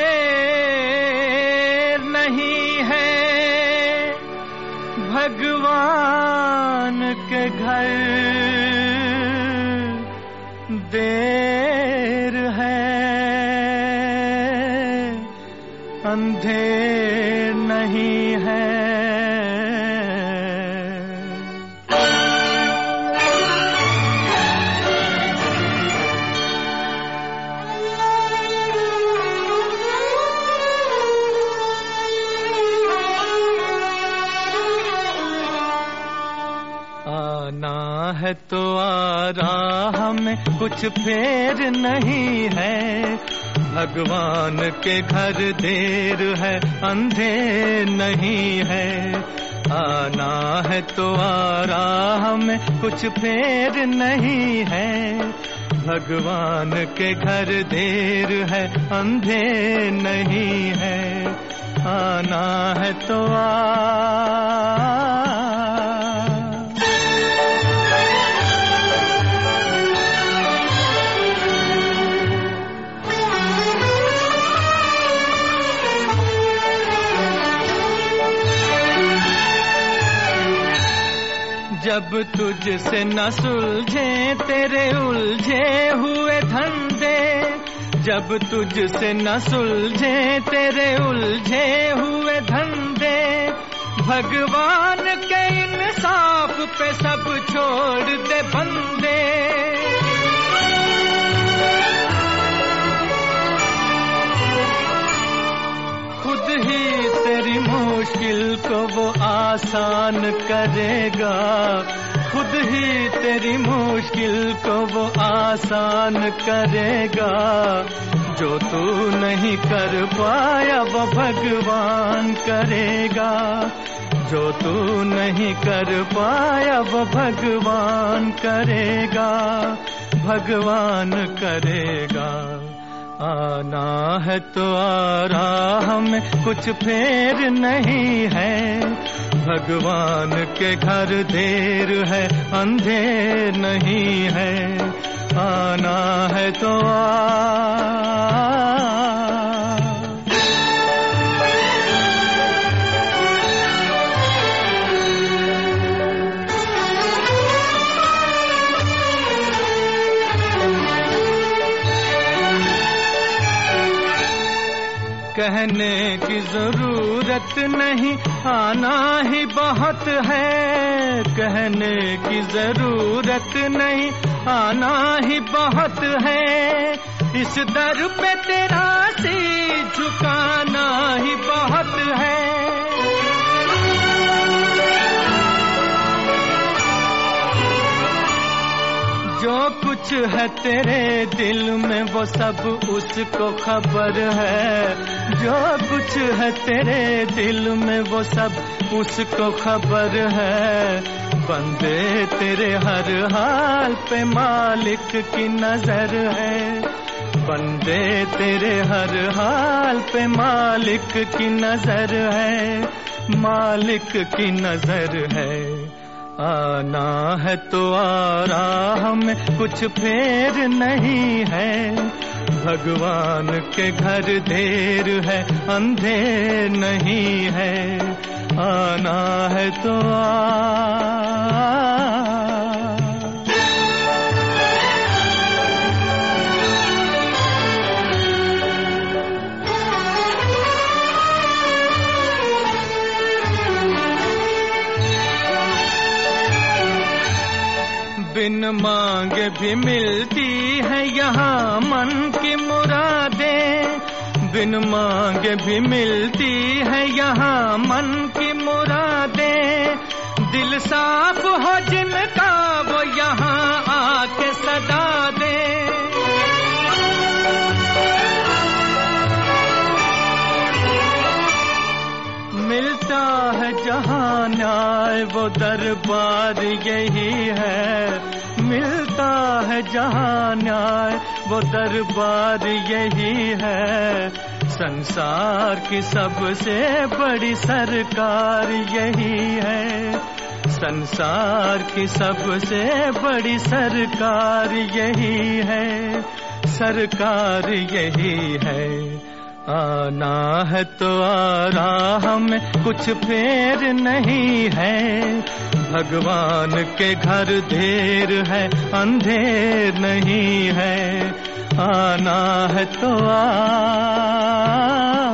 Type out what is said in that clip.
देर नहीं है, भगवान के घर देर है, अंधेर नहीं है। आना है तो आ राह में, कुछ फेर नहीं है, भगवान के घर देर है, अंधेर नहीं है। आना है तो आ राह में, कुछ फेर नहीं है, भगवान के घर देर है, अंधेर नहीं है। आना है तो जब तुझसे न सुलझे तेरे उलझे हुए धंधे, जब तुझसे न सुलझे तेरे उलझे हुए धंधे, भगवान के इंसाफ पे सब छोड़ दे बंदे। खुद ही तेरी मुश्किल को वो आसान करेगा, खुद ही तेरी मुश्किल को वो आसान करेगा। जो तू नहीं कर पाया वो भगवान करेगा, जो तू नहीं कर पाया वो भगवान करेगा, भगवान करेगा। आना है तो आ राह में, कुछ फेर नहीं है, भगवान के घर देर है, अंधेर नहीं है। आना है तो कहने की जरूरत नहीं, आना ही बहुत है। कहने की जरूरत नहीं, आना ही बहुत है। इस दर पे तेरा सिर झुकाना ही बहुत है। जो कुछ है तेरे दिल में वो सब उसको खबर है, जो कुछ है तेरे दिल में वो सब उसको खबर है। बंदे तेरे हर हाल पे मालिक की नजर है, बंदे तेरे हर हाल पे मालिक की नजर है, मालिक की नजर है। आना है तो आ राह में, कुछ फेर नहीं है, भगवान के घर देर है, अंधेर नहीं है। आना है तो बिन मांगे भी मिलती है यहाँ मन की मुरादें, बिन मांगे भी मिलती है यहाँ मन की मुरादें। दिल साफ हो जिनका वो यहाँ आके सदा दे। मिलता है जहाँ न्याय वो दरबार यही है, मिलता है जहाँ न्याय वो दरबार यही है। संसार की सबसे बड़ी सरकार यही है, संसार की सबसे बड़ी सरकार यही है, सरकार यही है। आना है तो आ राह में कुछ फेर नहीं है, भगवान के घर देर है अंधेर नहीं है। आना है तो आ